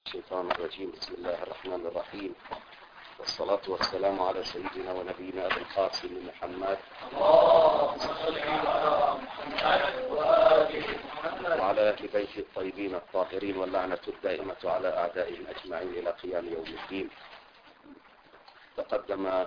الشيطان الرجيم. بسم الله الرحمن الرحيم، والصلاة والسلام على سيدنا ونبينا أبي القاسم محمد وعلى أهل بيته الطيبين الطاهرين، واللعنة الدائمة على أعدائهم أجمعين إلى قيام يوم الدين. تقدم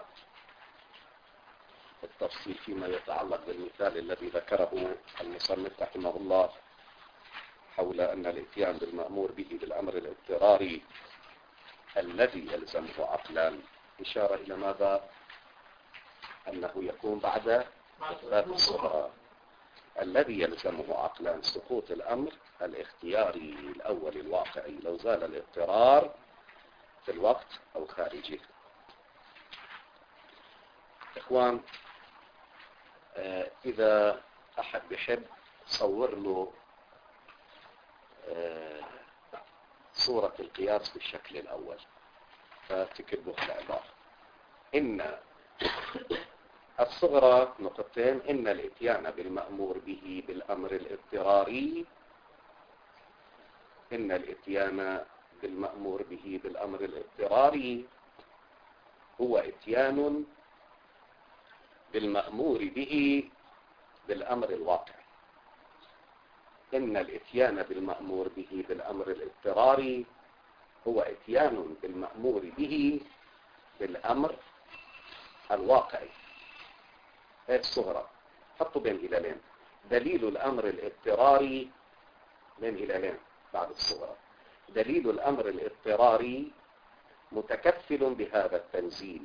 التفصيل فيما يتعلق بالمثال الذي ذكره المصنف رحمه الله حول أن الاتيان بالمأمور به بالأمر الاضطراري الذي يلزمه عقلا إشارة إلى ماذا؟ أنه يكون بعد إثبات الصغرى الذي يلزمه عقلا سقوط الأمر الاختياري الأول الواقعي لو زال الاضطرار في الوقت أو خارجه. إخوان، إذا أحد بحب صور له صورة القياس بالشكل الأول، فتكتبه العبارة إن الصغرى نقطتين: إن الاتيان بالمأمور به بالأمر الاضطراري، إن الاتيان بالمأمور به بالأمر الاضطراري هو اتيان بالمأمور به بالأمر الواقع. إن الاتيان بالمأمور به بالأمر الاضطراري هو اتيان بالمأمور به بالأمر الواقعي. هذه الصغرى حطوا بين هلالين: دليل الأمر الاضطراري بين هلالين بعد الصغرى. دليل الأمر الاضطراري متكفل بهذا التنزيل.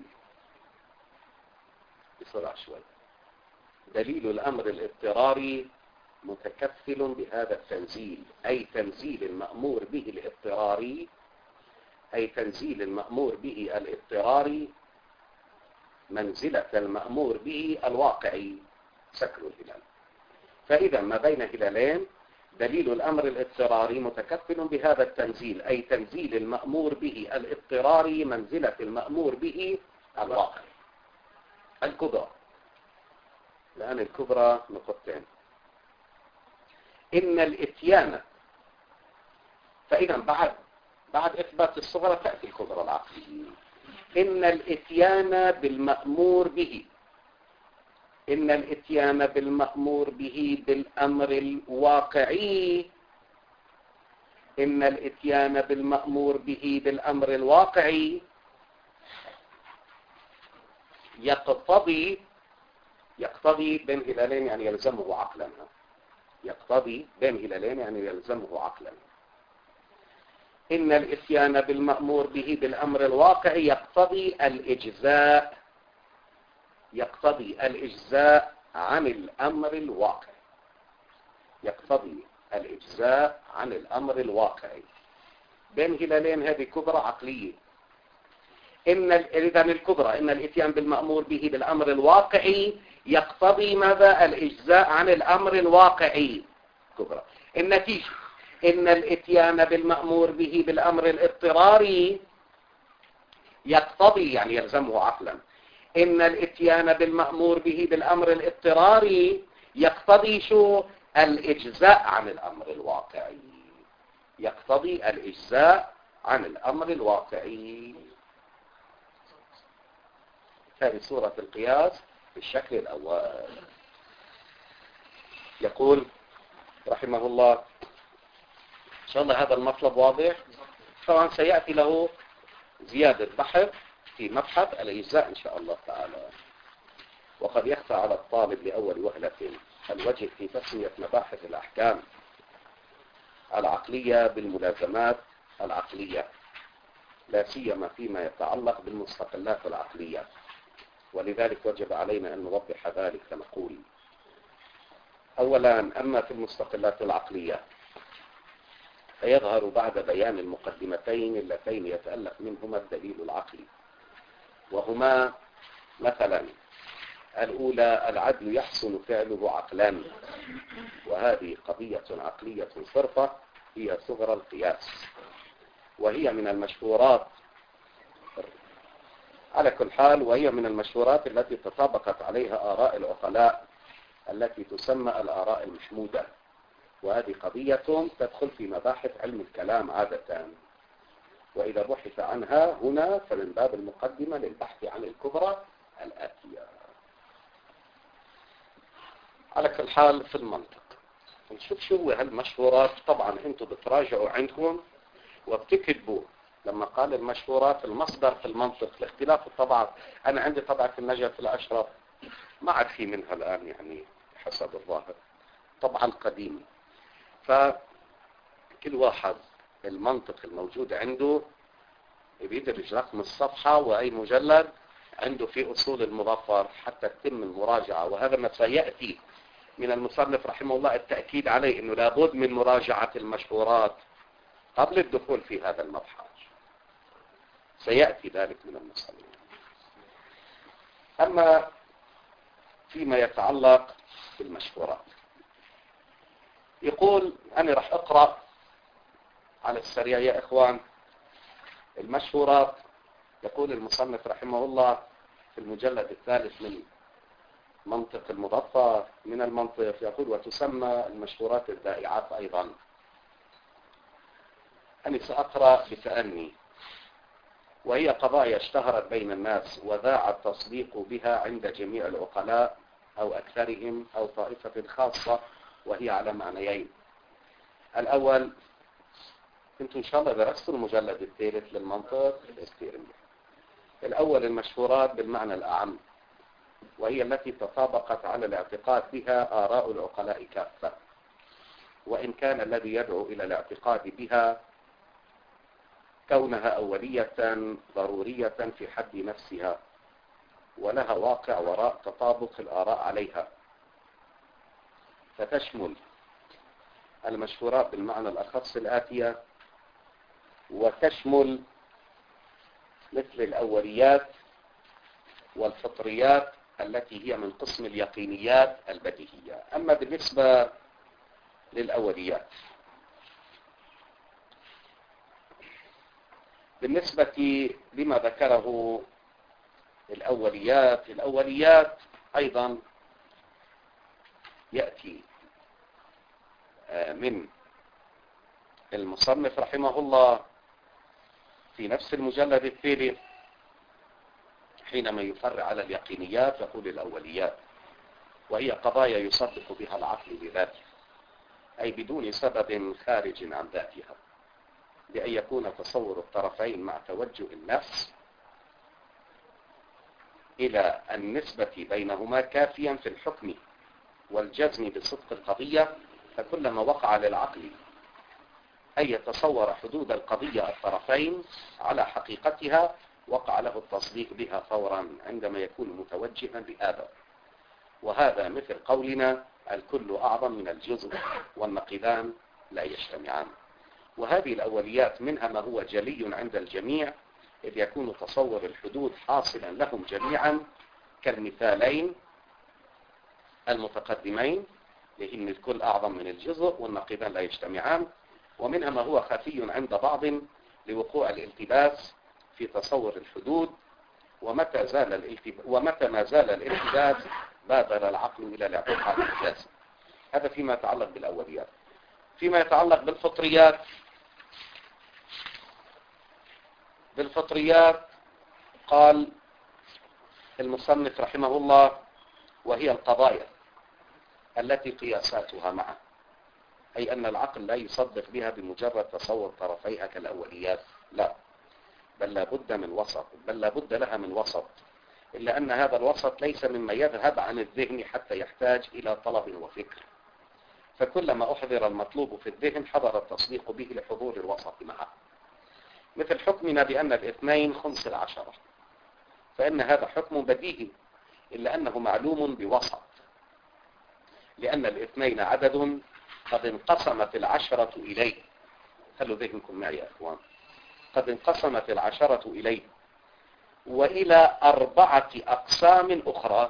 بسرعة شوي. دليل الأمر الاضطراري متكفل بهذا التنزيل، أي تنزيل المأمور به الاضطراري، أي تنزيل المأمور به الاضطراري منزلة المأمور به الواقعي. سكر الهلال. فإذا ما بين هلالين دليل الأمر الاضطراري متكفل بهذا التنزيل، أي تنزيل المأمور به الاضطراري منزلة المأمور به الواقعي. الكبرى، لأن الكبرى نقطتين: إن الاتيان، فإذا بعد إثبات الصغرى تأتي الكبرى العقلية. إن الاتيان بالمأمور به، إن الاتيان بالمأمور به بالأمر الواقعي، إن الاتيان بالمأمور به بالأمر الواقعي يقتضي بين هلالين، يعني يلزمه عقلا. يقتضي بين هلالين يعني يلزمه عقلا. إن الاتيان بالمأمور به بالأمر الواقعي يقتضي الإجزاء، يقتضي الإجزاء عن الأمر الواقعي، يقتضي الإجزاء عن الأمر الواقعي. بين هلالين هذه كبرى عقلية. إذن الكبرى: إن الاتيان بالمأمور به بالأمر الواقعي يقتضي ماذا؟ الإجزاء عن الأمر الواقعي. كبرى. النتيجة: إن الاتيان بالمأمور به بالأمر الاضطراري يقتضي، يعني يلزمه عقلا، إن الاتيان بالمأمور به بالأمر الاضطراري يقتضي شو؟ الإجزاء عن الأمر الواقعي. يقتضي الإجزاء عن الأمر الواقعي. هذه صورة القياس بالشكل الأول. يقول رحمه الله، إن شاء الله هذا المطلب واضح. طبعا سيأتي له زيادة بحث في مبحث الإجزاء إن شاء الله تعالى. وقد يخفى على الطالب لأول وهلة الوجه في تسمية مباحث الأحكام العقلية بالملازمات العقلية، لا سيما فيما يتعلق بالمستقلات العقلية، ولذلك وجب علينا أن نوضح ذلك. فنقول: أولا، أما في المستقلات العقلية فيظهر بعد بيان المقدمتين اللتين يتألف منهما الدليل العقلي، وهما مثلا: الأولى، العدل يحسن فعله عقلا، وهذه قضية عقلية صرفة هي صغرى القياس، وهي من المشهورات على كل حال، وهي من المشهورات التي تطابقت عليها آراء العقلاء التي تسمى الآراء المحمودة، وهذه قضية تدخل في مباحث علم الكلام عادة. وإذا بحث عنها هنا فمن باب المقدمة للبحث عن الكبرى الآتية. على كل حال في المنطق نشوف شو هو هالمشهورات. طبعا انتم بتراجعوا عندكم وبتكتبوا لما قال المشهورات المصدر في المنطق لاختلاف الطبعات. انا عندي طبعة النجف الاشرف ما عاد في منها الان يعني حسب الظاهر، طبعا قديمة. فكل واحد المنطق الموجود عنده بيدرج رقم الصفحة وأي مجلد عنده في أصول المظفر حتى تتم المراجعة. وهذا ما سيأتي من المصنف رحمه الله التأكيد عليه أنه لابد من مراجعة المشهورات قبل الدخول في هذا المبحث. سيأتي ذلك من المصنف. أما فيما يتعلق بالمشهورات يقول أنا رح أقرأ على السريع يا إخوان المشهورات. يقول المصنف رحمه الله في المجلد الثالث من منطق المظفر من المنطق، يقول وتسمى المشهورات الذائعات أيضا. أنا سأقرأ بتأني. وهي قضايا اشتهرت بين الناس وذاع التصديق بها عند جميع العقلاء أو أكثرهم أو طائفة خاصة، وهي على معنيين. الأول انتم إن شاء الله درستوا المجلد الثالث للمنطق كثير. الأول المشهورات بالمعنى الأعم، وهي التي تطابقت على الاعتقاد بها آراء العقلاء كافة، وإن كان الذي يدعو إلى الاعتقاد بها كونها أولية ضرورية في حد نفسها، ولها واقع وراء تطابق الآراء عليها. فتشمل المشهورات بالمعنى الأخص الآتية، وتشمل مثل الأوليات والفطريات التي هي من قسم اليقينيات البديهية. أما بالنسبة للأوليات، بالنسبة لما ذكره الأوليات أيضا يأتي من المصنف رحمه الله في نفس المجلد الثالث حينما يفرع على اليقينيات يقول الأوليات وهي قضايا يصدق بها العقل بذاته، أي بدون سبب خارج عن ذاتها، بأن يكون تصور الطرفين مع توجه النفس إلى النسبة بينهما كافيا في الحكم والجزم بصدق القضية. فكلما وقع للعقل أن يتصور حدود القضية الطرفين على حقيقتها وقع له التصديق بها فورا عندما يكون متوجها بهذا. وهذا مثل قولنا الكل أعظم من الجزء والنقيضان لا يجتمعان. وهذه الأوليات منها ما هو جلي عند الجميع، إذ يكون تصور الحدود حاصلا لهم جميعا كالمثالين المتقدمين لأن الكل أعظم من الجزء والنقيضان لا يجتمعان. ومنها ما هو خفي عند بعض لوقوع الالتباس في تصور الحدود، ومتى ما زال الالتباس بادر العقل إلى الاعتقاد الجازم. هذا فيما يتعلق بالأوليات. فيما يتعلق بالفطريات قال المصنف رحمه الله وهي القضايا التي قياساتها معه، أي أن العقل لا يصدق بها بمجرد تصور طرفيها كالأوليات، لا، بل لا بد لها من وسط، إلا أن هذا الوسط ليس مما يذهب عن الذهن حتى يحتاج إلى طلب وفكر. فكلما أحضر المطلوب في الذهن حضر التصديق به لحضور الوسط معه، مثل حكمنا بأن الاثنين خمس العشرة، فإن هذا حكم بديهي إلا أنه معلوم بوسط، لأن الاثنين عدد قد انقسمت العشرة إليه. خلوا ذهنكم معي يا أخوان، قد انقسمت العشرة إليه وإلى 4 أقسام أخرى.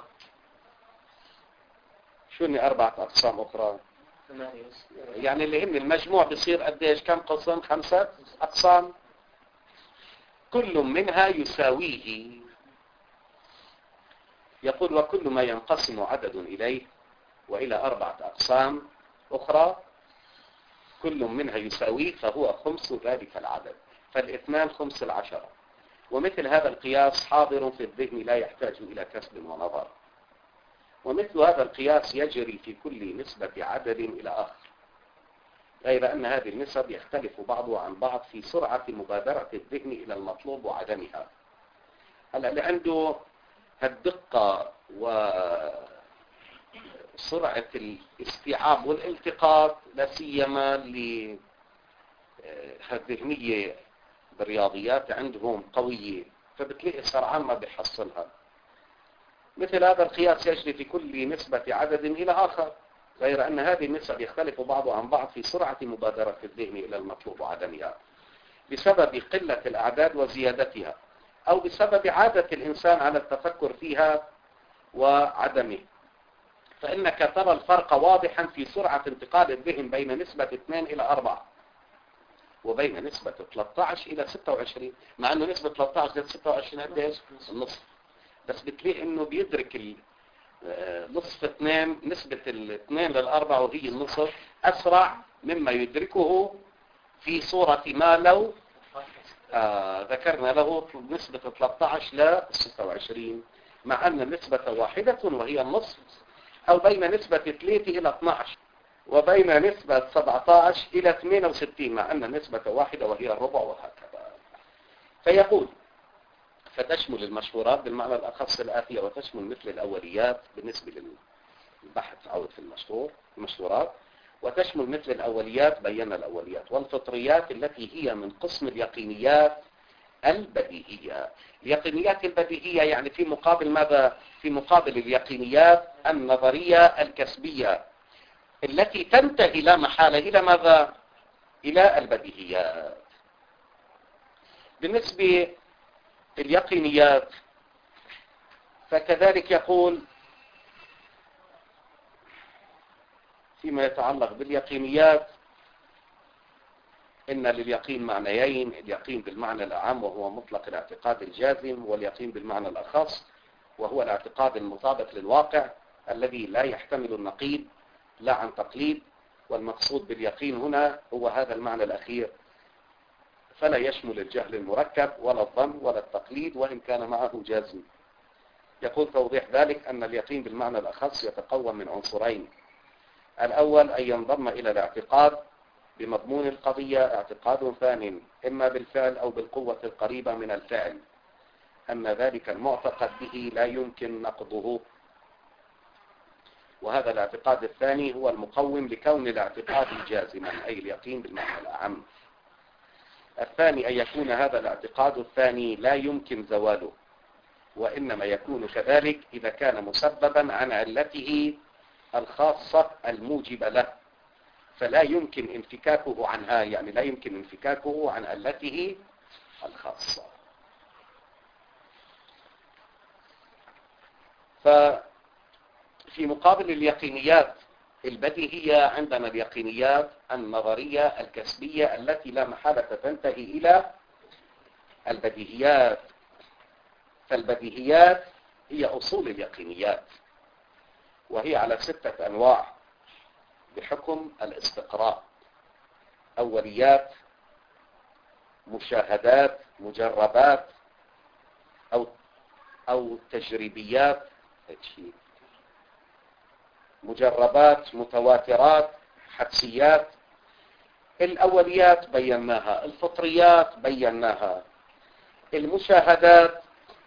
شو إني 4 أقسام أخرى؟ يعني اللي هم المجموع بصير قديش؟ كم قسم؟ 5 أقسام، كل منها يساويه. يقول وكل ما ينقسم عدد إليه وإلى 4 أقسام أخرى كل منها يساويه فهو خمس ذلك العدد. فالاثنان خمس العشرة. ومثل هذا القياس حاضر في الذهن لا يحتاج إلى كسب ونظر. ومثل هذا القياس يجري في كل نسبة عدد إلى آخر، غير أن هذه النسب يختلف بعضها عن بعض في سرعة مبادرة الذهن إلى المطلوب وعدمها. هلا اللي عنده الدقة وسرعة الاستيعاب والالتقاط لا سيما الذهنية بالرياضيات عندهم قوية، فبتلاقي سرعان ما بيحصلها. مثل هذا القياس يجري في كل نسبة عدد إلى آخر، غير أن هذه النسب يختلف بعضها عن بعض في سرعة مبادرة الذهن إلى المطلوب وعدمها، بسبب قلة الأعداد وزيادتها، أو بسبب عادة الإنسان على التفكر فيها وعدمه. فإنك ترى الفرق واضحا في سرعة انتقال الذهن بين نسبة 2 إلى 4 وبين نسبة 13 إلى 26، مع أنه نسبة 13 إلى 26 قديش؟ النصف. بس بتلاقي أنه بيدرك نصف 2، نسبة 2 للأربعة وهي النصف أسرع مما يدركه في صورة ما لو ذكرنا له نسبة 13 ل 26، مع أن النسبة واحدة وهي النصف، أو بين نسبة 3 إلى 12 وبين نسبة 17 إلى 68، مع أن النسبة واحدة وهي الربع، وهكذا. فيقول فتشمل المشهورات بالمعنى الأخص الآتية، وتشمل مثل الأوليات بالنسبة للبحث أو في المشهورات، وتشمل مثل الأوليات بينا الأوليات والفطريات التي هي من قسم اليقينيات البديهية. اليقينيات البديهية يعني في مقابل ماذا؟ في مقابل اليقينيات النظرية الكسبية التي تنتهي لا محالة إلى ماذا؟ إلى البديهيات. بالنسبة اليقينيات فكذلك يقول فيما يتعلق باليقينيات إن لليقين معنيين: اليقين بالمعنى الأعم وهو مطلق الاعتقاد الجازم، واليقين بالمعنى الأخص وهو الاعتقاد المطابق للواقع الذي لا يحتمل النقيض لا عن تقليد. والمقصود باليقين هنا هو هذا المعنى الأخير، فلا يشمل الجهل المركب ولا الظن ولا التقليد وإن كان معه جازم. يقول توضيح ذلك أن اليقين بالمعنى الأخص يتقوم من عنصرين: الأول أن ينضم إلى الاعتقاد بمضمون القضية اعتقاد ثان إما بالفعل أو بالقوة القريبة من الفعل أن ذلك المعتقد به لا يمكن نقضه، وهذا الاعتقاد الثاني هو المقوم لكون الاعتقاد جازما، أي اليقين بالمعنى الأعم. الثاني أن يكون هذا الاعتقاد الثاني لا يمكن زواله، وإنما يكون كذلك إذا كان مسببا عن علته الخاصة الموجبة له، فلا يمكن انفكاكه عنها، يعني لا يمكن انفكاكه عن علته الخاصة. ففي مقابل اليقينيات البديهية عندنا اليقينيات النظرية الكسبية التي لا محالة تنتهي إلى البديهيات. فالبديهيات هي أصول اليقينيات، وهي على 6 أنواع بحكم الاستقراء: أوليات، مشاهدات، مجربات أو تجريبيات، مجربات، متواترات، حدسيات. الأوليات بيناها، الفطريات بيناها، المشاهدات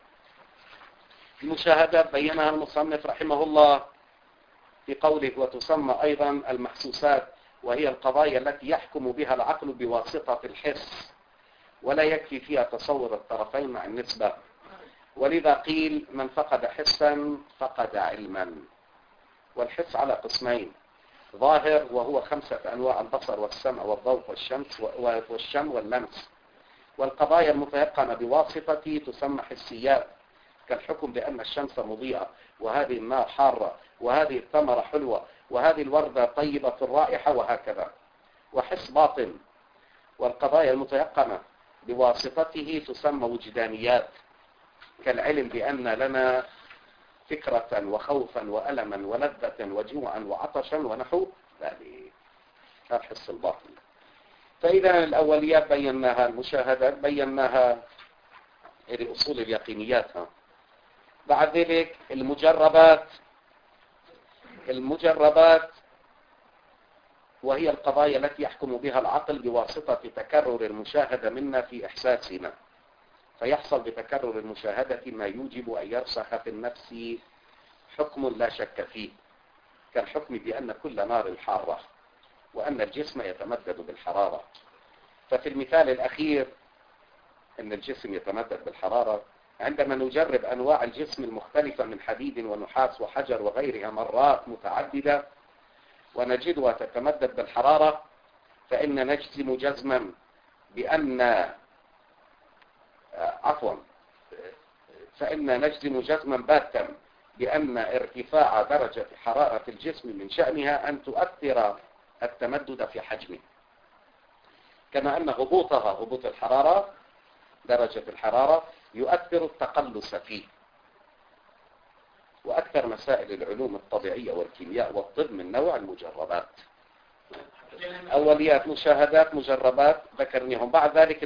بينها المصنف رحمه الله في قوله وتسمى أيضا المحسوسات، وهي القضايا التي يحكم بها العقل بواسطة الحس، ولا يكفي فيها تصور الطرفين مع النسبة، ولذا قيل من فقد حسا فقد علما. والحس على قسمين: ظاهر وهو 5 أنواع: البصر والسمع والضوء والشم واللمس. والقضايا المتيقنة بواسطة تسمى حسيات، كالحكم بأن الشمس مضيئة، وهذه النار حارة، وهذه الثمرة حلوة، وهذه الوردة طيبة الرائحة، وهكذا. وحس باطن، والقضايا المتيقنة بواسطته تسمى وجدانيات، كالعلم بأن لنا فكرة وخوفا وألما ولذة وجوعا وعطشا ونحو ذلك. الحس الباطن. فإذا الأوليات بيناها، المشاهدات بيناها، هذه أصول اليقينيات. بعد ذلك المجربات وهي القضايا التي يحكم بها العقل بواسطة تكرر المشاهدة منا في إحساسنا، فيحصل بتكرر المشاهدة ما يوجب أن يرسخ في النفس حكم لا شك فيه، كالحكم بأن كل نار حارة وأن الجسم يتمدد بالحرارة. ففي المثال الأخير أن الجسم يتمدد بالحرارة، عندما نجرب أنواع الجسم المختلفة من حديد ونحاس وحجر وغيرها مرات متعددة ونجدها تتمدد بالحرارة، فإن نجزم جزما بأن فإن نجزم جزما باتا بأن ارتفاع درجة حرارة الجسم من شأنها أن تؤثر التمدد في حجمه، كما أن هبوط الحرارة، درجة الحرارة، يؤثر التقلص فيه. وأكثر مسائل العلوم الطبيعية والكيمياء والطب من نوع المجربات. أوليات، مشاهدات، مجربات ذكرناهم. بعد ذلك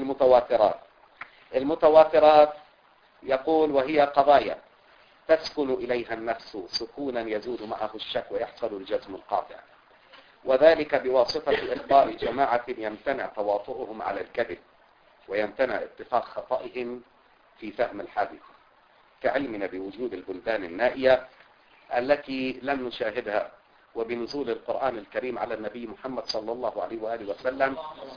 المتواترات يقول وهي قضايا تسكن إليها النفس سكونا يزول معه الشك ويحصل الجزم القاطع، وذلك بواسطة إخبار جماعة يمتنع تواطؤهم على الكذب ويمتنع اتفاق خطئهم في فهم الحادث، كعلمنا بوجود البلدان النائية التي لم نشاهدها، وبنزول القرآن الكريم على النبي محمد صلى الله عليه وآله وسلم،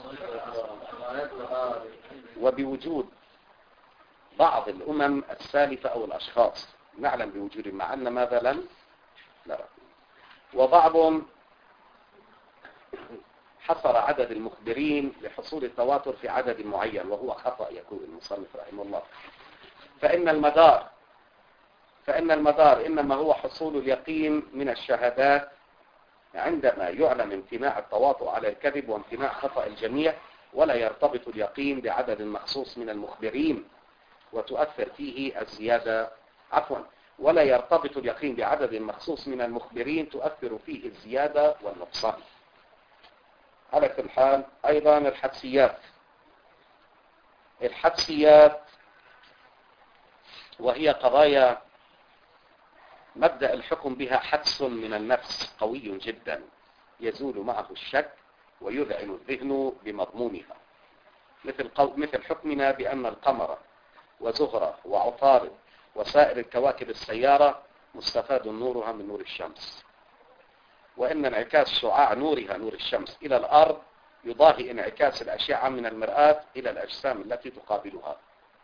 وبوجود بعض الأمم السالفة أو الأشخاص نعلم بوجود، مع أن ماذا لم نرى. وبعض حصر عدد المخبرين لحصول التواتر في عدد معين، وهو خطأ يقول المصنف رحمه الله. فإن المدار إنما هو حصول اليقين من الشهادات عندما يعلم امتناع التواطؤ على الكذب وامتناع خطأ الجميع، ولا يرتبط اليقين بعدد مخصوص من المخبرين وتؤثر فيه الزيادة ولا يرتبط اليقين بعدد مخصوص من المخبرين تؤثر فيه الزيادة والنقصان. على كل حال، أيضا الحدسيات وهي قضايا مبدأ الحكم بها حدس من النفس قوي جدا يزول معه الشك ويذعن الذهن بمضمونها، مثل حكمنا بأن القمر وزهرة وعطارد وسائر الكواكب السيارة مستفاد نورها من نور الشمس، وإن انعكاس شعاع نورها، نور الشمس، إلى الأرض يضاهي انعكاس الأشعة من المرآة إلى الأجسام التي تقابلها.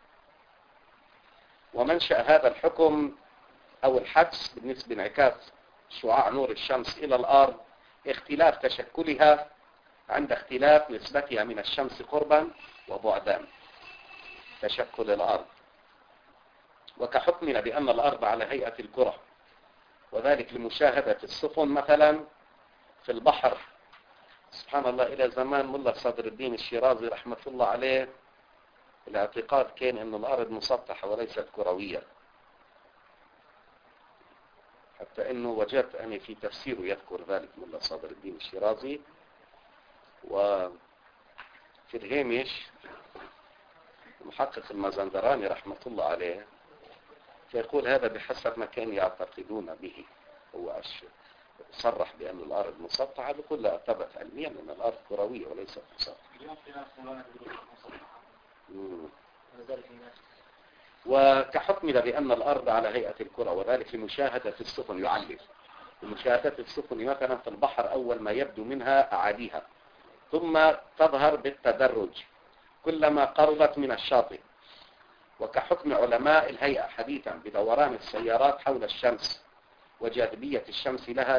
ومنشأ هذا الحكم أو الحدس بالنسبة لانعكاس شعاع نور الشمس إلى الأرض اختلاف تشكلها عند اختلاف نسبتها من الشمس قربا وبعدا، تشكل الأرض. وكحكمنا بأن الأرض على هيئة الكرة، وذلك لمشاهدة السفن مثلا في البحر. سبحان الله، إلى زمان ملا صدر الدين الشيرازي رحمة الله عليه الاعتقاد كان أن الأرض مسطحة وليست كروية، حتى أنه وجدت أني في تفسيره يذكر ذلك ملا صدر الدين الشيرازي. وفي الهامش المحقق المازندراني رحمة الله عليه فيقول هذا بحسب ما كانوا يعتقدون به. هو صرح بأن الأرض مسطحة، بيقول لا، ثبت علميا أن الأرض كروية وليست مسطحة. وكحكمنا بأن الأرض على هيئة الكرة، وذلك لمشاهدة السفن. يعلم لمشاهدة السفن مثلا في البحر أول ما يبدو منها أعاليها، ثم تظهر بالتدرج كلما قربت من الشاطئ. وكحكم علماء الهيئة حديثا بدوران السيارات حول الشمس وجاذبية الشمس لها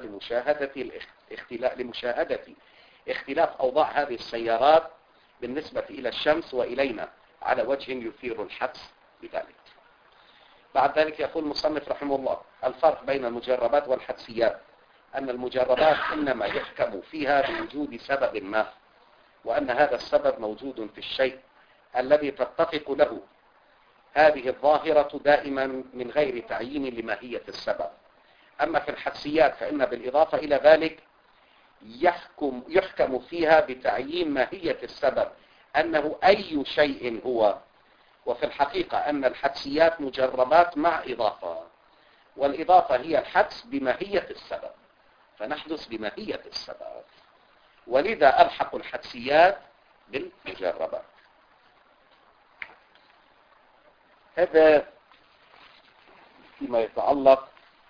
لمشاهدة اختلاف أوضاع هذه السيارات بالنسبة إلى الشمس وإلينا على وجه يثير الحدس بذلك. بعد ذلك يقول المصنف رحمه الله الفرق بين المجربات والحدسيات، أن المجربات إنما يحكم فيها بوجود سبب ما، وأن هذا السبب موجود في الشيء الذي تتفق له هذه الظاهرة دائما من غير تعيين لماهية السبب. أما في الحدسيات فإن بالإضافة إلى ذلك يحكم فيها بتعيين ماهية السبب أنه أي شيء هو، وفي الحقيقة أن الحدسيات مجربات مع إضافة، والإضافة هي الحدس بماهية السبب، فنحدث بماهية السبب، ولذا ألحق الحدسيات بالمجربات. هذا فيما يتعلق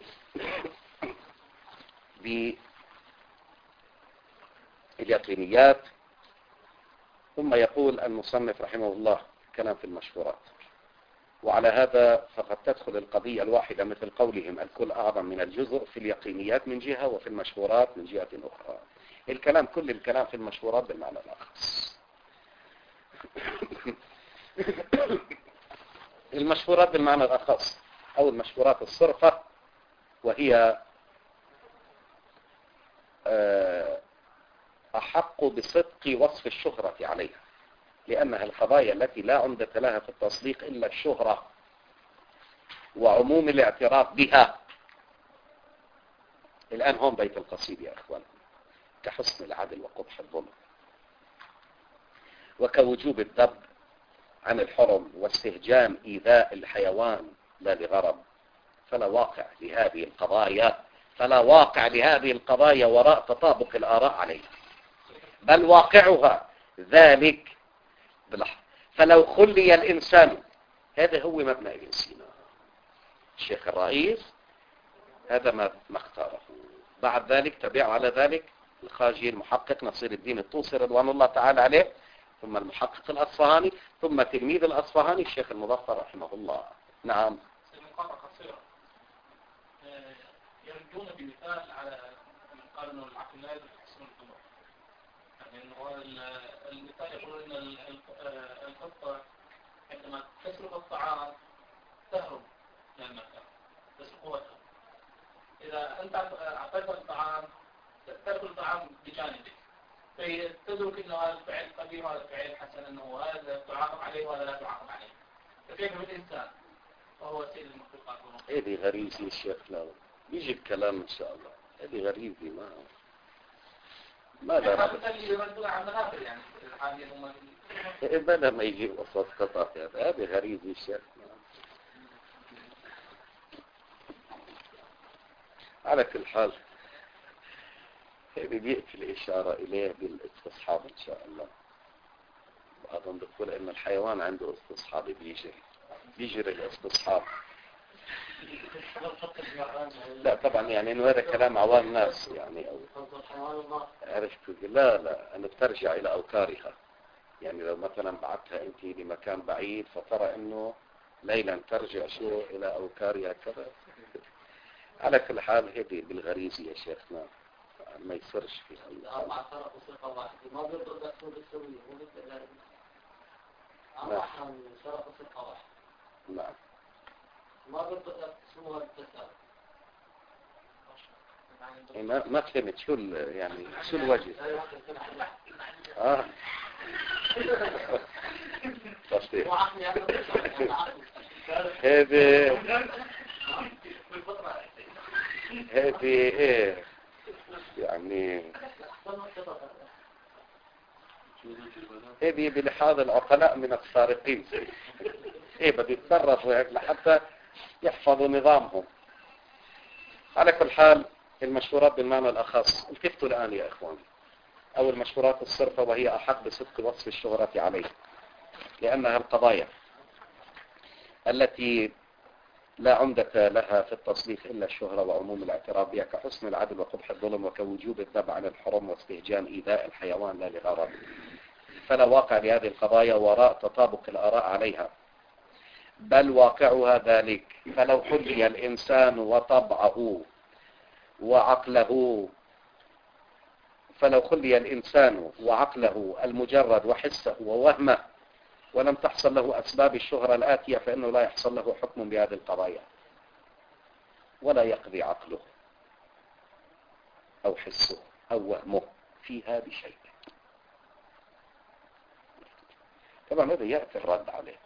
باليقينيات. ثم يقول المصنف رحمه الله كلام في المشهورات، وعلى هذا فقد تدخل القضية الواحدة مثل قولهم الكل أعظم من الجزء في اليقينيات من جهة وفي المشهورات من جهة أخرى. كل الكلام في المشهورات بالمعنى الأخص. المشهورات بالمعنى الأخص أو المشهورات الصرفة، وهي أحق بصدق وصف الشهرة عليها، لأنها القضايا التي لا عمدة لها في التصديق إلا الشهرة وعموم الاعتراف بها. الآن هون بيت القصيد يا أخوان: كحسن العدل وقبح الظلم، وكوجوب الذب عن الحرم، واستهجان إيذاء الحيوان لا لغرض، فلا واقع لهذه القضايا وراء تطابق الآراء عليها، بل واقعها ذلك بلحظة. فلو خلي الإنسان، هذا هو مبنى ابن سينا الشيخ الرئيس، هذا ما اختاره. بعد ذلك تبعه على ذلك الخاجي المحقق نصير الدين الطوسي رضوان الله تعالى عليه، ثم المحقق الأصفهاني، ثم تلميذ الأصفهاني الشيخ المظفر رحمه الله. نعم. يردون بمثال على من قال انه العقلات تحسن الامور، يعني انه المثال يقول ان القطه عندما تسرق الطعام تهرب من المكان، تسرق وجهه. اذا انت اعطيتها الطعام تاكل الطعام بجانبك، فتدرك انه هذا الفعل قبيح وهذا الفعل حسن، انه هذا تعاقب عليه وهذا لا تعاقب عليه. فكيف بالانسان وهو سيد المخلوقات؟ هذه غريزة الشيخ، لا يجي الكلام ان شاء الله. هذه غريزة ما لا ربط. بدل ما يجي وسط قطع هذه غريزة الشيخ. على كل حال هذه بيأتي الإشارة إليه بالاستصحاب إن شاء الله. وأظن بقول إن الحيوان عنده استصحاب، بيجري الاستصحاب. لا طبعا يعني إنه هذا كلام عوام ناس يعني، أو عرفت. لا أنا بترجع إلى أوكارها. يعني لو مثلا بعتها أنت لمكان بعيد فترى إنه ليلا ترجع إلى أوكارها كذا. على كل حال هذه بالغريزة يا شيخنا، ما يصيرش فيها. أربع طرق وصفة واحدة ما بيرضوا يدخلوا بالسوية ومثل ذلك. أربع طرق وصفة واحدة. نعم. ما بيرضوا يقسموها بالتساوي. ما فهمت شو يعني شو الوجه؟ تصديق. هذه ايه يعني، هذه بلحاظ العقلاء من السارقين. ايه بدي يتصرفوا هيك لحتى يحفظوا نظامهم. على كل حال المشهورات بالمعنى الأخص، التفتوا الآن يا إخواني، أو المشهورات الصرفة، وهي أحق بصدق وصف الشهرة عليه، لأنها القضايا التي لا عمدة لها في التصنيف إلا الشهرة وعموم الاعتراف بها، كحسن العدل وقبح الظلم، وكوجوب الذب عن الحرم، واستهجان إيذاء الحيوان لا لغرض، فلا واقع لهذه القضايا وراء تطابق الآراء عليها، بل واقعها ذلك. فلو خلي الإنسان وطبعه وعقله، المجرد وحسه ووهمه، ولم تحصل له أسباب الشهرة الآتية، فإنه لا يحصل له حكم بهذه القضايا، ولا يقضي عقله أو حسه أو وهمه فيها بشيء. طبعا هذا يأتي الرد عليه،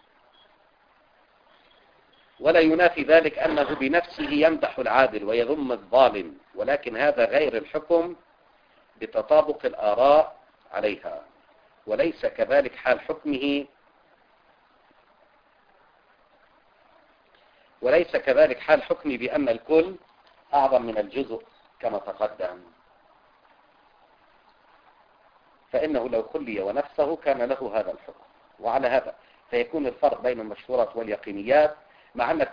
ولا ينافي ذلك أنه بنفسه يمدح العادل ويذم الظالم، ولكن هذا غير الحكم بتطابق الآراء عليها، وليس كذلك حال حكمه بأن الكل أعظم من الجزء كما تقدم، فإنه لو خلي ونفسه كان له هذا الحكم. وعلى هذا فيكون الفرق بين المشهورات واليقينيات، مع أن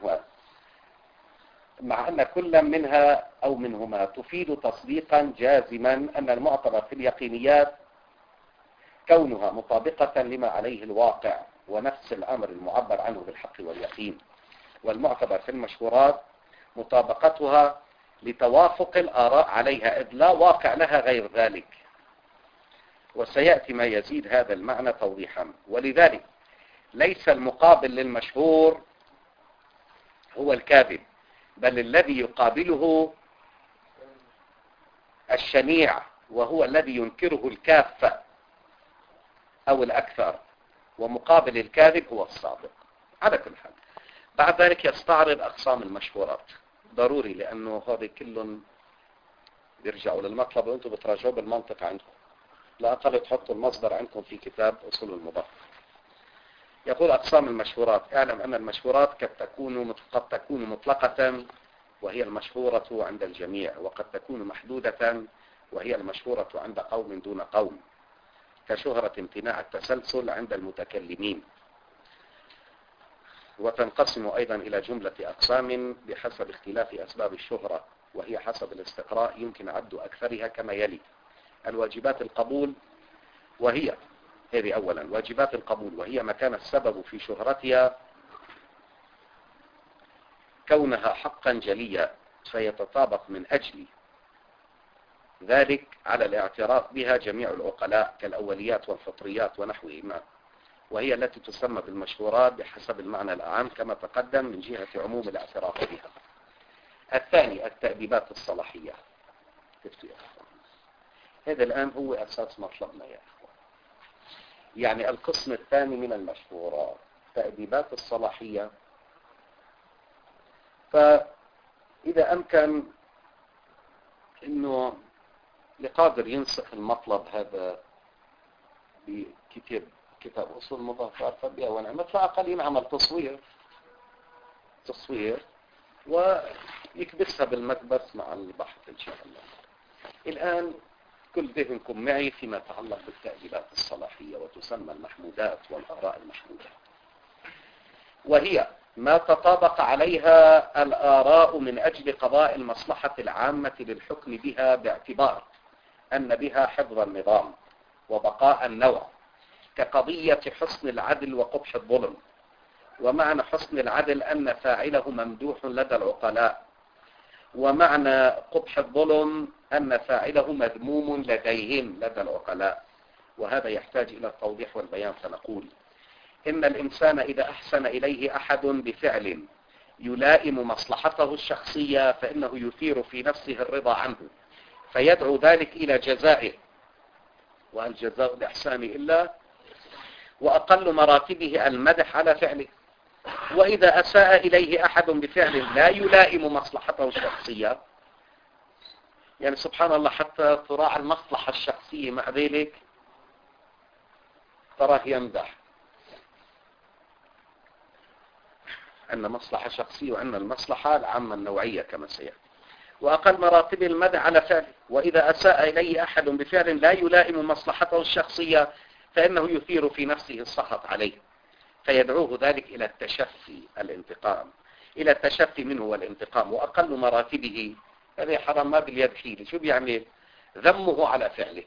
كل منها أو منهما تفيد تصديقا جازما أن المعتبر في اليقينيات كونها مطابقة لما عليه الواقع ونفس الأمر المعبر عنه بالحق واليقين، والمعتبر في المشهورات مطابقتها لتوافق الآراء عليها، إذ لا واقع لها غير ذلك. وسيأتي ما يزيد هذا المعنى توضيحا. ولذلك ليس المقابل للمشهور هو الكاذب، بل الذي يقابله الشنيع، وهو الذي ينكره الكافة أو الأكثر، ومقابل الكاذب هو الصادق. على كل حال بعد ذلك يستعرض أقسام المشهورات، ضروري لأنه هذا كلهم بيرجعوا للمطلب وأنتم بتراجعوا بالمنطق عندكم، لا أقل تحطوا المصدر عندكم في كتاب أصول المضاف. يقول أقسام المشهورات: اعلم أن المشهورات قد تكون مطلقة وهي المشهورة عند الجميع، وقد تكون محدودة وهي المشهورة عند قوم دون قوم، كشهرة امتناع التسلسل عند المتكلمين. وتنقسم أيضا إلى جملة أقسام بحسب اختلاف أسباب الشهرة، وهي حسب الاستقراء يمكن عد أكثرها كما يلي: الواجبات القبول، وهي هذه أولا واجبات القبول، وهي ما كان السبب في شهرتها كونها حقا جليا، فيتطابق من أجل ذلك على الاعتراف بها جميع العقلاء كالأوليات والفطريات ونحوهما، وهي التي تسمى بالمشهورات بحسب المعنى الأعم كما تقدم من جهة عموم الاعتراف بها. الثاني التأديبات الصلاحية. هذا الآن هو أساس مطلبنا يا أخوان، يعني القسم الثاني من المشهورات تأديبات الصلاحية. فإذا أمكن إنه لقادر ينسخ المطلب هذا بكتاب أصول المضاف فبها ونعمة، فأقل ينعمل تصوير ويكبسها بالمكبس مع البحث إن شاء الله. الآن كل ذهنكم معي فيما يتعلق بالتأديبات الصلاحية، وتسمى المحمودات والآراء المحمودة، وهي ما تطابق عليها الآراء من أجل قضاء المصلحة العامة للحكم بها، باعتبار أن بها حفظ النظام وبقاء النوع، كقضية حسن العدل وقبح الظلم. ومعنى حسن العدل أن فاعله ممدوح لدى العقلاء، ومعنى قبح الظلم أن فاعله مذموم لديهم لدى العقلاء. وهذا يحتاج إلى التوضيح والبيان، فنقول إن الإنسان إذا أحسن إليه أحد بفعل يلائم مصلحته الشخصية فإنه يثير في نفسه الرضا عنه، فيدعو ذلك إلى جزائه، وهل جزاء الإحسان إلا، وأقل مراتبه المدح على فعله. وإذا أساء إليه أحد بفعل لا يلائم مصلحته الشخصية، يعني سبحان الله حتى تراعى المصلحة الشخصية، مع ذلك تراه يمدح أن مصلحة شخصية وأن المصلحة العامة النوعية كما سيأتي. وأقل مراتب المدح على فعله. وإذا أساء إليه أحد بفعل لا يلائم مصلحته الشخصية فإنه يثير في نفسه السخط عليه، فيدعوه ذلك إلى التشفي الانتقام، إلى التشفي منه والانتقام. وأقل مراتبه هذا حرام ما باليد حيلة، شو بيعمل؟ ذمه على فعله.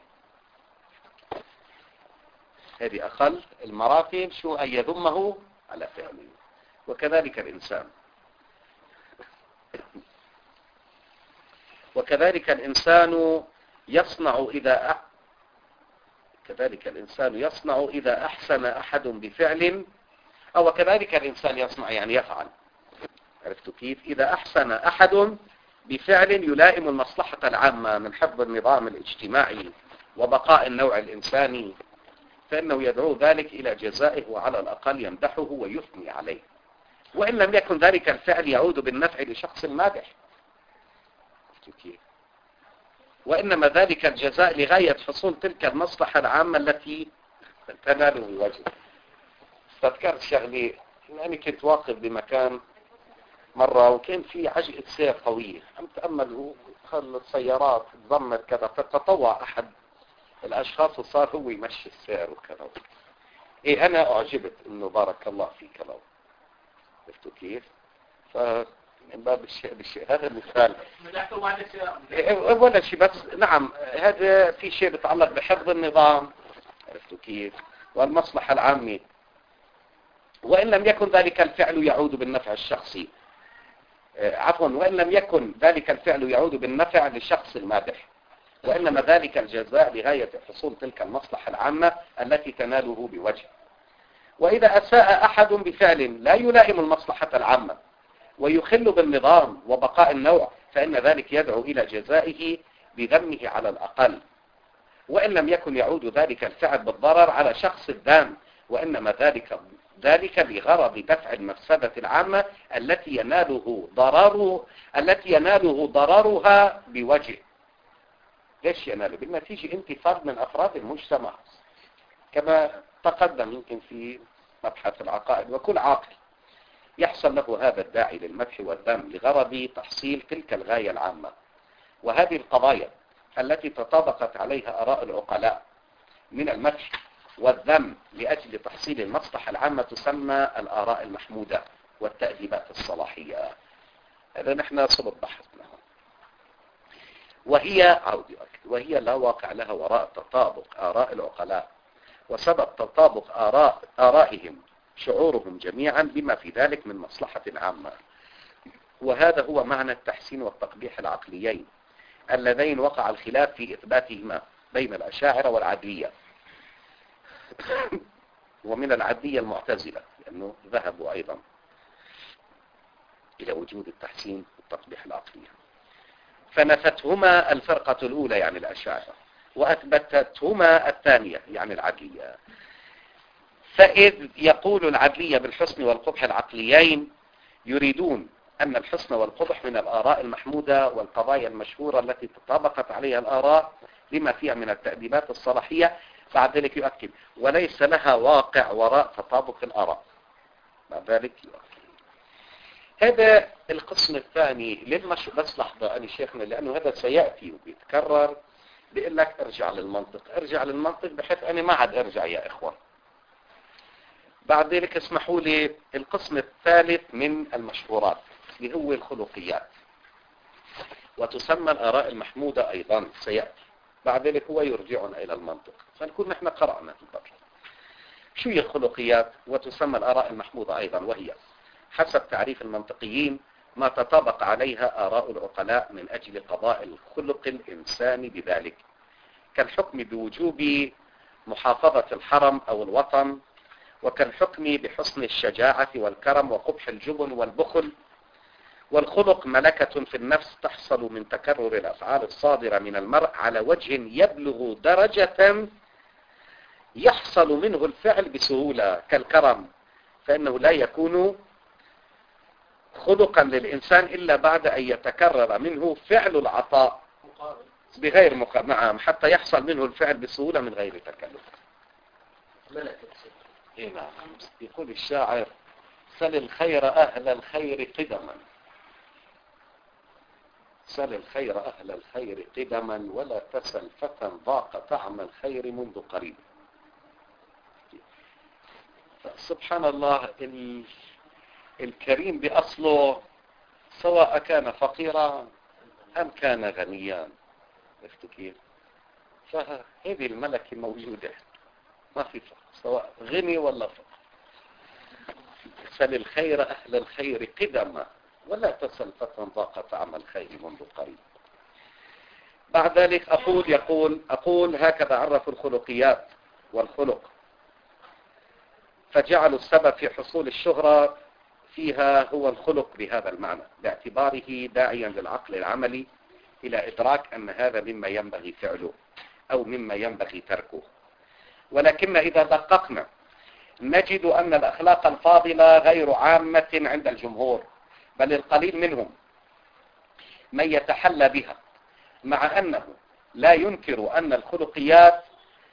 هذه أقل المراتب، شو أن يذمه على فعله. وكذلك الإنسان يصنع إذا أحسن أحد بفعل، أو كذلك الإنسان يصنع يعني يفعل. عرفتوا كيف؟ إذا أحسن أحد بفعل يلائم المصلحة العامة من حفظ النظام الاجتماعي وبقاء النوع الإنساني، فإنه يدعو ذلك إلى جزائه، وعلى الأقل يمدحه ويثني عليه، وإن لم يكن ذلك الفعل يعود بالنفع لشخص مادح. وإنما ذلك الجزاء لغاية حصول تلك المصلحة العامة التي تناله بوجه. تذكرت شغلي أنني كنت واقف بمكان مرة وكان في عجلة سير قوية، عم تأمل السيارات تضمت كذا، فتطوع أحد الأشخاص وصار هو يمشي السير وكذا. إيه أنا أعجبت إنه بارك الله فيك لو عرفتوا كيف؟ من باب بالشيء هذا مثال ولا شيء، بس نعم هذا في شيء بيتعلق بحفظ النظام، عرفتوا كيف، والمصلحة العامة. وإن لم يكن ذلك الفعل يعود بالنفع الشخصي، عفوا، وإن لم يكن ذلك الفعل يعود بالنفع للشخص المادح، وإنما ذلك الجزاء لغاية حصول تلك المصلحة العامة التي تناله بوجه. وإذا أساء أحد بفعل لا يلائم المصلحة العامة ويخل بالنظام وبقاء النوع، فإن ذلك يدعو إلى جزائه بذمه على الأقل، وإن لم يكن يعود ذلك الفعل بالضرر على شخص الدام، وإنما ذلك لغرض دفع المفسدة العامة التي يناله ضررها بوجه. ليش يناله؟ بالنتيجة انت فرد من أفراد المجتمع، كما تقدم يمكن في مبحث العقائد. وكل عاقل يحصل له هذا الداعي للمدح والذم لغرض تحصيل تلك الغاية العامة. وهذه القضايا التي تطابقت عليها آراء العقلاء من المدح والذم لأجل تحصيل المصلحة العامة تسمى الآراء المحمودة والتأديبات الصلاحية. هذا نحن صلب بحثنا. وهي لا واقع لها وراء تطابق آراء العقلاء، وسبب تطابق آرائهم شعورهم جميعا بما في ذلك من مصلحة عامة. وهذا هو معنى التحسين والتقبيح العقليين اللذين وقع الخلاف في إثباتهما بين الأشاعرة والعدلية، ومن العدلية المعتزلة، لأنه ذهبوا أيضا إلى وجود التحسين والتقبيح العقلية، فنفتهما الفرقة الأولى يعني الأشاعرة، وأثبتتهما الثانية يعني العدلية. فإذ يقول العدلية بالحسن والقبح العقليين يريدون أن الحسن والقبح من الآراء المحمودة والقضايا المشهورة التي تطابقت عليها الآراء لما فيها من التأديبات الصلاحية. بعد ذلك يؤكد وليس لها واقع وراء تطابق الآراء. بعد ذلك يؤكد هذا القسم الثاني بس لحظة أنا شيخنا، لأنه هذا سيأتي وبيتكرر. بيقول لك ارجع للمنطق بحيث أنا ما عاد ارجع يا إخوان. بعد ذلك اسمحوا لي القسم الثالث من المشهورات اللي هو الخلقيات، وتسمى الآراء المحمودة أيضا سيأتي. بعد ذلك هو يرجعنا إلى المنطق، فنكون نحن قرأنا في البر. شو هي الخلقيات؟ وتسمى الآراء المحمودة أيضا، وهي حسب تعريف المنطقيين ما تطابق عليها آراء العقلاء من أجل قضاء الخلق الإنساني بذلك، كالحكم بوجوب محافظة الحرم أو الوطن، وكالحكم بحسن الشجاعة والكرم وقبح الجبن والبخل. والخلق ملكة في النفس تحصل من تكرر الأفعال الصادرة من المرء على وجه يبلغ درجة يحصل منه الفعل بسهولة، كالكرم، فإنه لا يكون خلقا للإنسان إلا بعد أن يتكرر منه فعل العطاء بغير مقابل، حتى يحصل منه الفعل بسهولة من غير تكلف. يقول الشاعر سل الخير أهل الخير قدما، سل الخير أهل الخير قدما، ولا تسل فتى ضاق طعم الخير منذ قريب. سبحان الله، الكريم بأصله سواء كان فقيرا أم كان غنيا، عرفتوا كيف؟ فهذه الملكة موجودة، ما في فرق سواء غني ولا فقر. سل الخير أهل الخير قدما، ولا تسل فتى ضاق طعم الخير منذ قريب. بعد ذلك أقول هكذا عرفوا الخلقيات والخلق، فجعلوا السبب في حصول الشهرة فيها هو الخلق بهذا المعنى، باعتباره داعيا للعقل العملي إلى إدراك أن هذا مما ينبغي فعله أو مما ينبغي تركه. ولكن إذا دققنا نجد أن الأخلاق الفاضلة غير عامة عند الجمهور، بل القليل منهم من يتحلى بها، مع أنه لا ينكر أن الخلقيات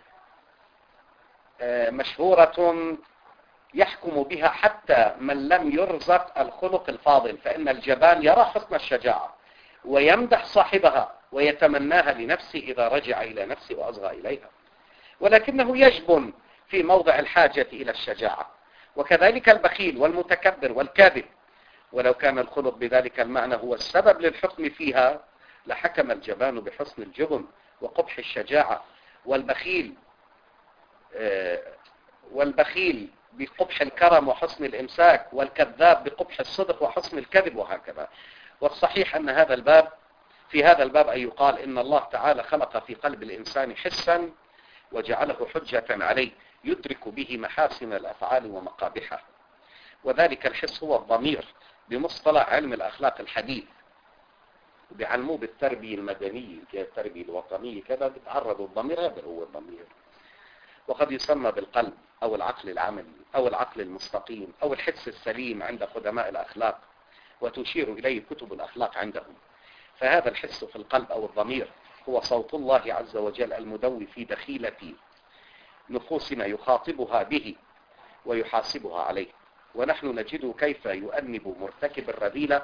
مشهورة يحكم بها حتى من لم يرزق الخلق الفاضل، فإن الجبان يرى حسن الشجاعة ويمدح صاحبها ويتمناها لنفسه إذا رجع إلى نفسه وأصغى إليها، ولكنه يجبن في موضع الحاجة إلى الشجاعة. وكذلك البخيل والمتكبر والكاذب، ولو كان الخلق بذلك المعنى هو السبب للحكم فيها لحكم الجبان بحسن الجبن وقبح الشجاعة، والبخيل بقبح الكرم وحسن الإمساك، والكذاب بقبح الصدق وحسن الكذب، وهكذا. والصحيح أن في هذا الباب أن يقال إن الله تعالى خلق في قلب الإنسان حسا وجعله حجة عليه يدرك به محاسن الأفعال ومقابحها، وذلك الحس هو الضمير بمصطلح علم الأخلاق الحديث، بعلموه بالتربية المدنية التربية الوطنية كذا بتعرض الضمير، هذا هو الضمير. وقد يسمى بالقلب أو العقل العملي أو العقل المستقيم أو الحس السليم عند قدماء الأخلاق، وتشير إليه كتب الأخلاق عندهم. فهذا الحس في القلب أو الضمير هو صوت الله عز وجل المدوي في دخيلة نفوسنا يخاطبها به ويحاسبها عليه، ونحن نجد كيف يؤنب مرتكب الرذيلة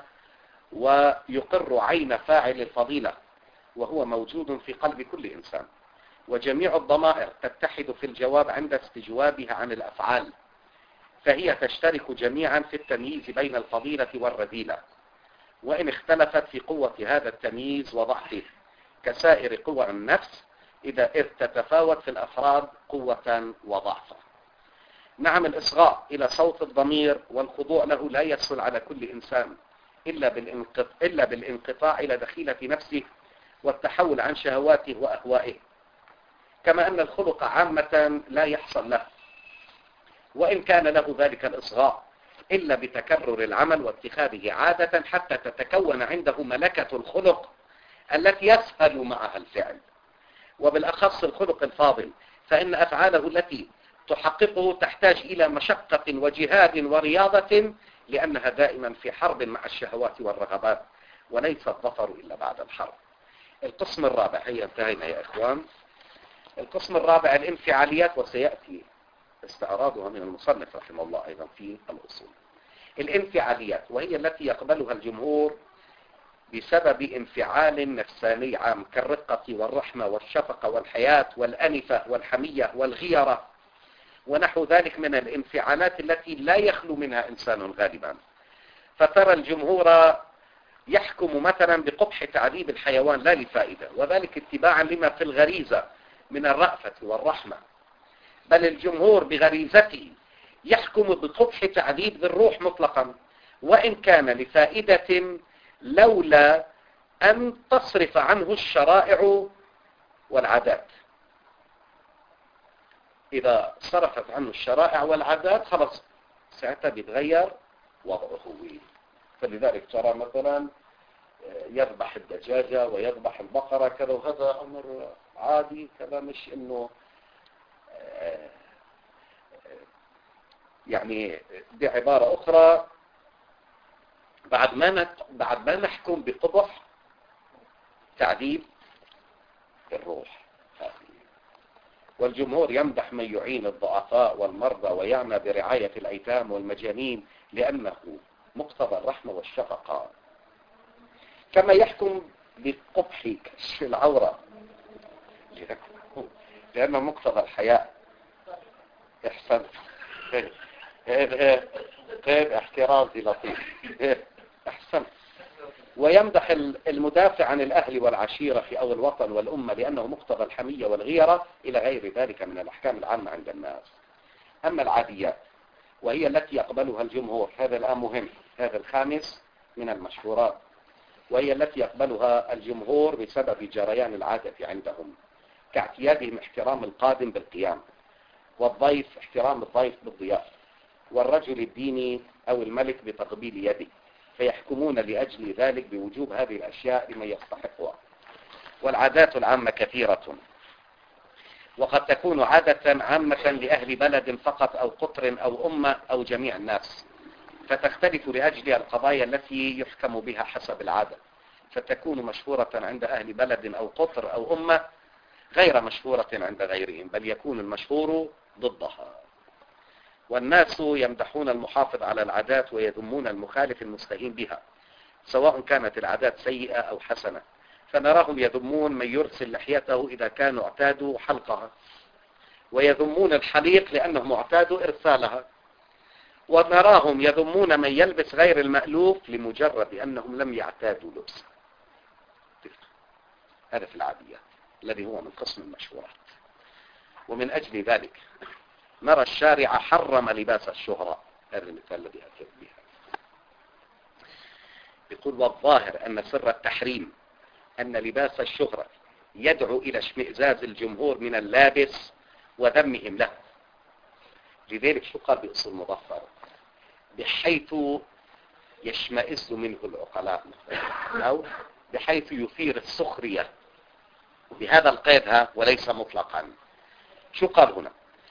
ويقر عين فاعل الفضيلة، وهو موجود في قلب كل إنسان. وجميع الضمائر تتحد في الجواب عند استجوابها عن الأفعال، فهي تشترك جميعا في التمييز بين الفضيلة والرذيلة، وإن اختلفت في قوة هذا التمييز وضعفه كسائر قوى النفس إذ تتفاوت في الأفراد قوة وضعفا. نعم، الإصغاء إلى صوت الضمير والخضوع له لا يسهل على كل إنسان إلا بالانقطاع إلى دخيلة نفسه والتحول عن شهواته وأهوائه، كما أن الخلق عامة لا يحصل له وإن كان له ذلك الإصغاء إلا بتكرر العمل واتخاذه عادة حتى تتكون عنده ملكة الخلق التي يسهل معها الفعل، وبالأخص الخلق الفاضل، فإن أفعاله التي تحققه تحتاج إلى مشقة وجهاد ورياضة، لأنها دائما في حرب مع الشهوات والرغبات، وليس الظفر إلا بعد الحرب. القسم الرابع، هي انتهينا يا إخوان. القسم الرابع الانفعاليات، وسيأتي استعراضها من المصنف رحمه الله أيضا في الأصول. الانفعاليات وهي التي يقبلها الجمهور بسبب انفعال نفساني عام كالرقة والرحمة والشفقة والحياة والأنفة والحمية والغيرة ونحو ذلك من الانفعالات التي لا يخلو منها إنسان غالبا. فترى الجمهور يحكم مثلا بقبح تعذيب الحيوان لا لفائدة، وذلك اتباعا لما في الغريزة من الرأفة والرحمة، بل الجمهور بغريزته يحكم بقبح تعذيب ذي الروح مطلقا وإن كان لفائدة، لولا أن تصرف عنه الشرائع والعادات. إذا صرفت عنه الشرائع والعادات خلاص ساعتها بيتغير وضعه. فلذلك ترى مثلا يذبح الدجاجة ويذبح البقرة كذا، وهذا أمر عادي كذا، مش إنه يعني بعبارة أخرى بعد ما نحكم بقبح تعذيب الروح. والجمهور يمدح من يعين الضعفاء والمرضى ويعنى برعاية الأيتام والمجانين لأنه مقتضى الرحمة والشفقة، كما يحكم بقبح كشف العورة لأنه مقتضى الحياء. احسن، غير احترازي لطيف، احسن. ويمدح المدافع عن الأهل والعشيرة أو الوطن والأمة لأنه مقتضى الحمية والغيرة إلى غير ذلك من الأحكام العامة عند الناس. أما العاديات وهي التي يقبلها الجمهور، هذا الآن مهم، هذا الخامس من المشهورات، وهي التي يقبلها الجمهور بسبب جريان العادة عندهم، كاعتيادهم احترام القادم بالقيام، والضيف احترام الضيف بالضيافة، والرجل الديني أو الملك بتقبيل يده، فيحكمون لأجل ذلك بوجوب هذه الأشياء لمن يستحقها. والعادات العامة كثيرة، وقد تكون عادة عامة لأهل بلد فقط أو قطر أو أمة أو جميع الناس، فتختلف لأجل القضايا التي يحكم بها حسب العادة. فتكون مشهورة عند أهل بلد أو قطر أو أمة غير مشهورة عند غيرهم، بل يكون المشهور ضدها. والناس يمدحون المحافظ على العادات ويذمون المخالف المستهين بها، سواء كانت العادات سيئة أو حسنة. فنراهم يذمون من يرسل لحيته إذا كانوا اعتادوا حلقها، ويذمون الحليق لأنهم اعتادوا إرسالها، ونراهم يذمون من يلبس غير المألوف لمجرد أنهم لم يعتادوا لبسه. هذا في العاديات الذي هو من قسم المشهورات. ومن أجل ذلك نرى الشارع حرم لباس الشهرة. هذا المثال الذي أتيت به. يقول والظاهر أن سر التحريم أن لباس الشهرة يدعو إلى اشمئزاز الجمهور من اللابس وذمهم له. لذلك شو قال بأصول مظفر؟ بحيث يشمئز منه العقلاء، أو بحيث يثير السخرية، بهذا القيد وليس مطلقا. شو قال هنا؟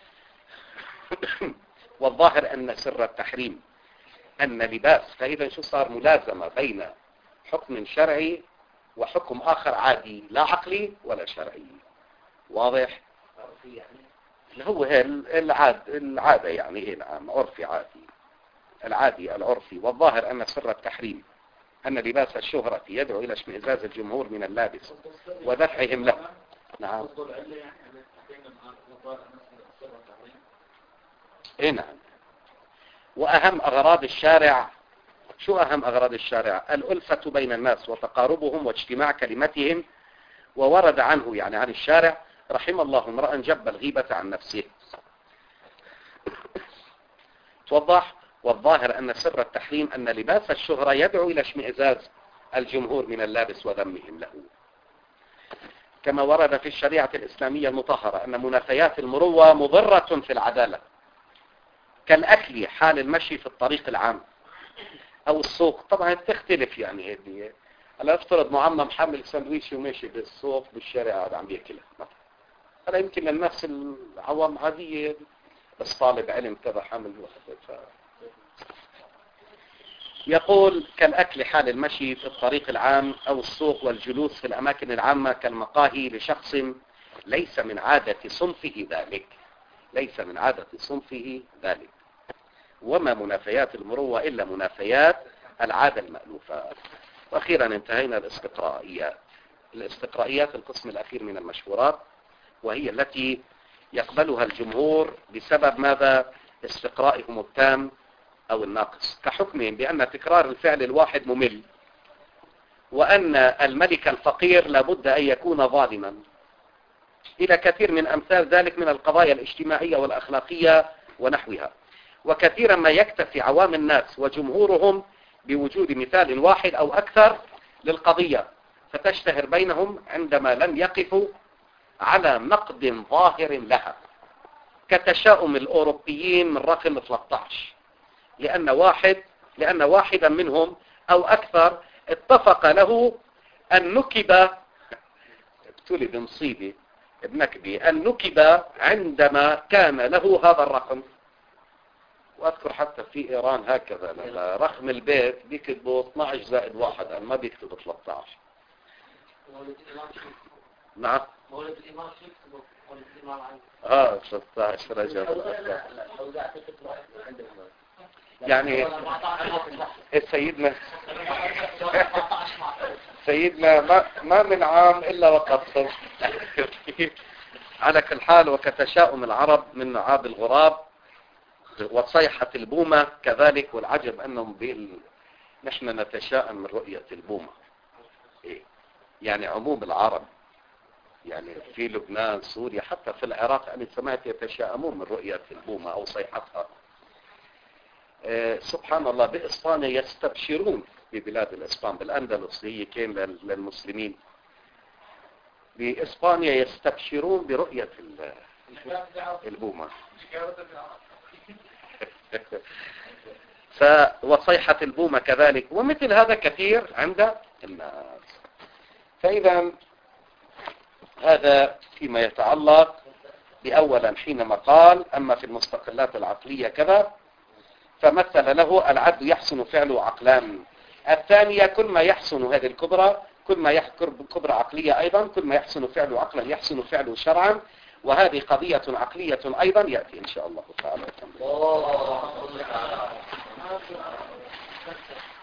والظاهر أن سر التحريم أن لباس، فإذا شو صار ملازمة بين حكم شرعي وحكم آخر عادي لا عقلي ولا شرعي. واضح؟ هو العادة يعني إيه؟ نعم، عرفي عادي، العادي العرفي. والظاهر أن سر التحريم أن لباس الشهرة يدعو إلى اشمئزاز الجمهور من اللابس ودفعهم له. نعم. إيه نعم. وأهم أغراض الشارع، شو أهم أغراض الشارع؟ الألفة بين الناس وتقاربهم واجتماع كلمتهم. وورد عنه يعني عن الشارع رحم الله امرأ جب الغيبة عن نفسه. توضح. والظاهر أن سر التحريم أن لباس الشهرة يدعو إلى اشمئزاز الجمهور من اللابس وذمهم له. كما ورد في الشريعة الإسلامية المطهرة أن منافيات المروة مضرة في العدالة، كالأكل حال المشي في الطريق العام أو السوق. طبعا تختلف يعني هذه. أنا أفترض معمم حامل ساندويتش وماشي بالسوق بالشارع هذا عم يأكله مثلا، هذا يمكن للناس العوام عادية، بس طالب علم تبع حامل واحد. يقول كالأكل حال المشي في الطريق العام أو السوق والجلوس في الأماكن العامة كالمقاهي لشخص ليس من عادة صنفه ذلك، ليس من عادة صنفه ذلك. وما منافيات المروة إلا منافيات العادة المألوفة. وأخيرا انتهينا الاستقرائيات. الاستقرائيات القسم الأخير من المشهورات، وهي التي يقبلها الجمهور بسبب ماذا؟ استقرائهم التام أو الناقص، كحكمهم بأن تكرار الفعل الواحد ممل، وأن الملك الفقير لابد أن يكون ظالما، إلى كثير من أمثال ذلك من القضايا الاجتماعية والأخلاقية ونحوها. وكثيرا ما يكتفي عوام الناس وجمهورهم بوجود مثال واحد أو أكثر للقضية، فتشتهر بينهم عندما لم يقفوا على نقد ظاهر لها، كتشاؤم الأوروبيين من رقم 13، لأن واحدا منهم أو أكثر اتفق له أن نكب، ابتلي بمصيبة بنكبة، أن نكب عندما كان له هذا الرقم. وأذكر حتى في إيران هكذا رقم البيت بيكتبوا 12 زائد 1، ما بيكتبوا 13. نعم. مولد الإمام يكتبوا مولد الإمام 16 رجب. يعني سيدنا ما من عام إلا وقد صر. على كل حال، وكتشاؤم العرب من نعاب الغراب وصيحة البومة كذلك. والعجب أنهم نحن نتشاءم من رؤية البومة. يعني عموم العرب يعني في لبنان سوريا حتى في العراق أنا سمعت يتشاءمون من رؤية البومة أو صيحتها. سبحان الله. بإسبانيا يستبشرون، ببلاد الإسبان بالأندلس هي كان للمسلمين، بإسبانيا يستبشرون برؤية البومة. وصيحة البومة كذلك، ومثل هذا كثير عند الناس. فإذا هذا فيما يتعلق بأولا حينما قال أما في المستقلات العقلية كذا، فمثل له العبد يحسن فعله عقلان الثانية كل ما يحسن هذه الكبرى، كل ما يحكر كبرى عقلية أيضا، كل ما يحسن فعله عقلا يحسن فعله شرعا، وهذه قضية عقلية أيضا يأتي إن شاء الله تعالى.